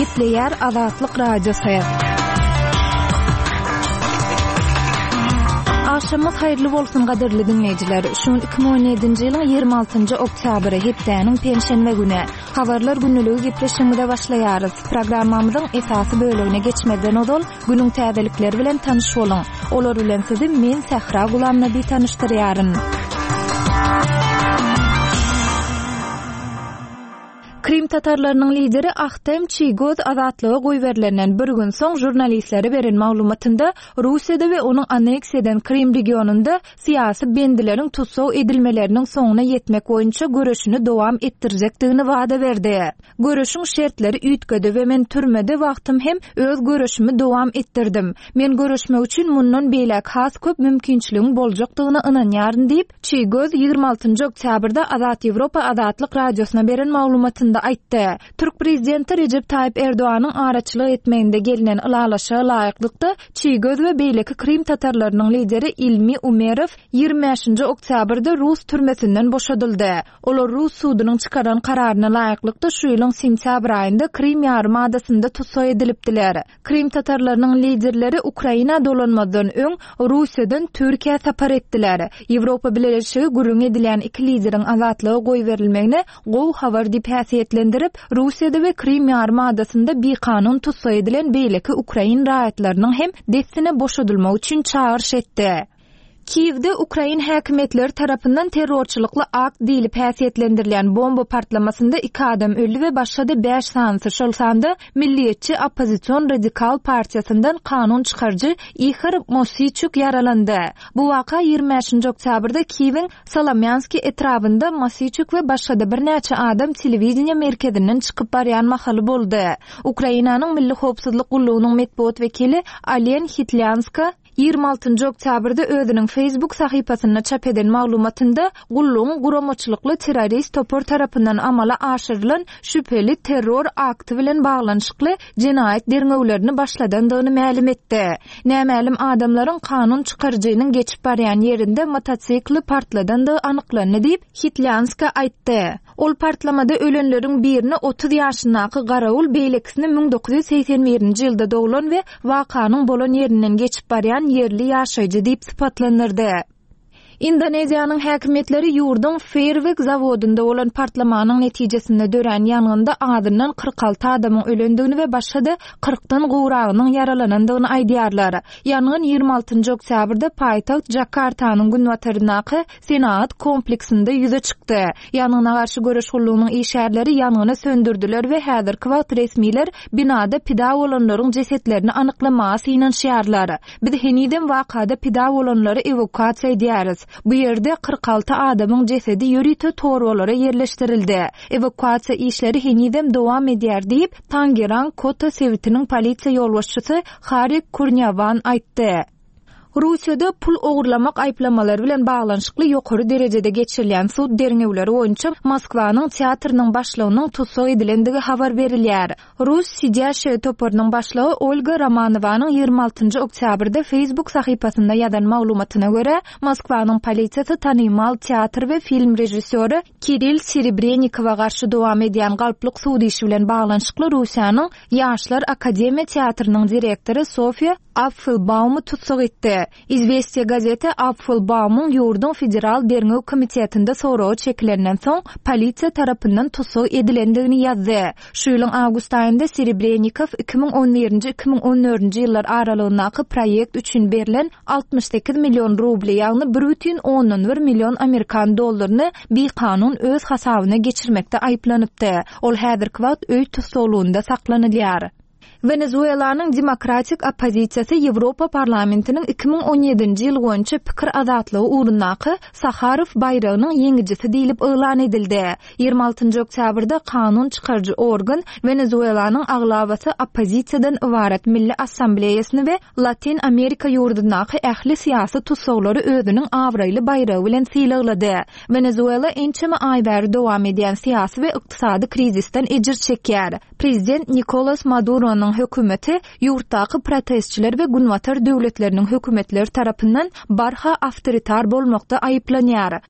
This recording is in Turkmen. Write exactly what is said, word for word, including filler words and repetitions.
Nükleer Azatlyk Radiosu. Akşamyz hayrly bolsun gaderli dinleyijiler. Şu iki bin on ýedinji ýylyň ýygrimi altynjy oktýabry hepdeniň penşenbe güni. Habarlar günnüligi gepleşiginde başlaýarys. Programmamyzyň esasy bölümine geçmeden odol günüň täzelikleri bilen tanyş bolun. Olar bilen sizi men Sahra Gulamnaby tanıştyrýaryn. Krim tatarlarynyň lideri Ahtem Çigoz azatlygy goýberlerinden bir gün soň jurnalistlere beren maglumatynda Russiýada we onuň aneksiýadan Krim regionunda syýasy bendileriň tutsaw edilmeleriniň soňuna ýetmek boýunça görüşini dowam etdirjekdigini wada berdi. Görüşiň şertleri üýtgedi we men türmede wagtym hem öz görüşimi dowam etdirdim. Men görüşmek üçin mundan beýlek has köp mümkinçiligim boljakdygyna ynanýaryn diýip Çigoz ýygrimi altynjy oktýabrda Azat Ýewropa Azatlyk Radiosyna beren maglumatynda aýtdy. Türk prezidenti Recep Tayyip Erdoğanyň araçylyk etmeginde gelinen ılalaşa laýyklykda Çigoz we beýleki Krim tatarlarynyň lideri Ilmi Umerov ýygrimi beşinji oktýabrda Rus türmesinden boşadyldy. Olar Rus sudynyň çykaran kararyna laýyklykda şu ýylyň sentýabr aýynda Krim ýarymadasyna tutsaw edilipdiler. Krim tatarlarynyň liderleri Ukraina dolanmadan öň Russiýadan Türkiýe sapar etdiler. Ýewropa Birleşigi gürrüň edilen iki lideriň azatlygy goýberilmegine gowy habar diýip häsiýetlendirip, Russiýada we Krim ýarymadasyna bir kanun tutsaw edilen beýleki Ukraina raýatlarynyň hem destine boşadylmak üçin çağırş etdi. Kievde Ukraina häkimetleri tarapyndan terrorçylykly akt diýilip häsiýetlendirilen bomba partlamasynda iki adam öldü we başga beş sansy şolsanda Milliýetçi Opposision Radikal Partiýasyndan kanun çykarjy Ihor Mosychuk yaralandy. Bu waka ýygrimi beşinji oktýabrda Kiewin Salomyanski etrafynda Mosychuk we başga bir näçe adam telewiziýa merkezinden çykyp barýan mahaly boldy. Ukrainanyň Milli Howpsuzlyk Gullugynyň medeniýet wekili Alen Hitlyanska ýygrimi altynjy oktýabrda özüniň Facebook sahypasyna çap eden maglumatynda gullugyň guramoçylykly terrorist topor tarapyndan amala aşyrylan şüpheli terror akty bilen baglanyşykly jinayet derňewlerini başladandygyny ma'lum etdi. Nämälim adamlaryň kanun çykarjynyň geçip barýan ýerinde mototsikli partladandygy anyklandy diýip Hitlyanska aýtdy. Ol partlamada ölenleriň birini otuz ýaşyndaky Garawul beýlekisini ming dokuz ýüz seksen birinji ýylda dowulan we wakanyň bolan ýerinden geçip barýan yerli ýaşaýjy diýip sypatlanyrdy. Indoneziýanyň häkimetleri ýurdun Fairwick zawodunda bolan partlamanyň netijesinde dören ýangynda adından kırk altı adamyň ölendigini we başga kırkdan gowragynyň yaralanandygyny aýdýarlar. Ýangyn ýygrimi altynjy oktýabrda paýtagt Jakartanyň Günwataryndaky Senat kompleksinde ýüze çykdy. Ýangynga garşy görüş gullugynyň işgärleri ýangyny söndürdiler we häzirki wagt resmiler binada pida bolanlaryň jesetlerini anyklamasy ynanýarlar. Biz heniden wakada pida bolanlary evakuasiýa edýäris. Bu ýerde kırk altı adamyň jesedi ýörüte torbalara ýerleşdirildi. Evakuasiýa işleri henidem dowam edýär diýip Tangerang Kota Sewitiniň polisiýa ýolbaşçysy Harik Kurnyavan aýtdy. Russiýada pul ogurlamak aýplamalary bilen baglanyşykly ýokary derejede geçirilen sud derňewleri boýunça Moskwanyň teatrynyň başlygynyň tutsaw edilendigi habar berilýär. Rus Sidiýaşy toporynyň başlygy Olga Romanovanyň ýygrimi altynjy oktýabrda Facebook sahypasynda ýazan maglumatyna görä, Moskwanyň polisiýasy tanymal teatr we film rejissöri Kirill Serebrenikowa garşy dowam edýän galplyk sud işi bilen baglanyşykly Russiýanyň Ýaşlar Akademiýa teatrynyň direktori Sofia Apfelbaum'u tutsak etdi. İzvestiya gazete Apfelbaum'un ýurdun federal derňew komitetinde soragy çekilenden soň polisiýa tarapyndan tutsak edilendigini ýazdy. Şu ýylyň awgust aýynda Serebrennikov iki bin on birinji iki bin on dördünji ýyllar aralygyndaky proýekt üçin berilen altmış sekiz million rubli ýagny bir бүтүn ondan bir million Amerikan dollaryny bir kanun öz hasabyna geçirmekde aýplanypdy. Ol häzirki wagt öý tutsawlygynda saklanylýar. Venezuelanyň demokratik opozisiýasy Ýewropa parlamentiniň iki bin on ýedinji ýyl boýunça pikir azatlygy uğrundaky Saharov bayragynyň ýeňijisi diýilip elan edildi. ýygrimi altynjy oktýabrda kanun çykarjy organ Venezuelanyň aglabasy opozisiýadan ibaret Milli Assambleýasyny we Latin Amerika ýurdundaky ähli syýasy tutsawlary özüniň awraýly bayragi bilen sylaglady. Venezuela ençeme aý bäri dowam edýän syýasy we ykdysady krizisden ejir çekýär. Prezident Nicolas Maduro'nun hökümeti ýurtdaky protestçiler we Günwatar döwletleriniň hökümetleri tarapyndan barha awtoritar bolmakda aýyplanýar.